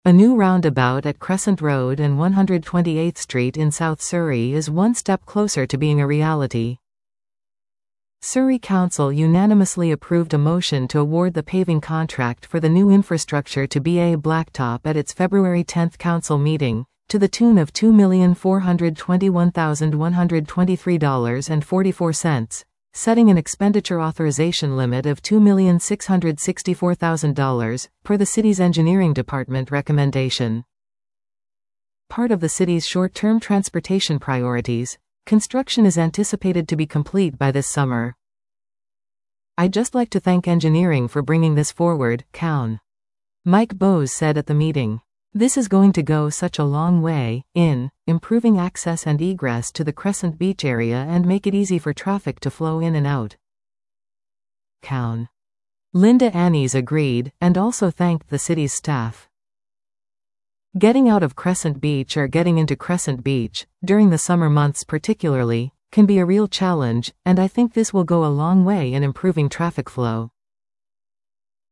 A new roundabout at Crescent Road and 128th Street in South Surrey is one step closer to being a reality. Surrey Council unanimously approved a motion to award the paving contract for the new infrastructure to BA Blacktop at its February 10 council meeting, to the tune of $2,421,123.44, setting an expenditure authorization limit of $2,664,000, per the city's engineering department recommendation. Part of the city's short-term transportation priorities, construction is anticipated to be complete by this summer. "I'd just like to thank engineering for bringing this forward," Cown. Mike Bowes said at the meeting. "This is going to go such a long way in improving access and egress to the Crescent Beach area and make it easy for traffic to flow in and out." Cown. Linda Annies agreed, and also thanked the city's staff. Getting out of Crescent Beach or getting into Crescent Beach, during the summer months particularly, can be a real challenge, and I think this will go a long way in improving traffic flow.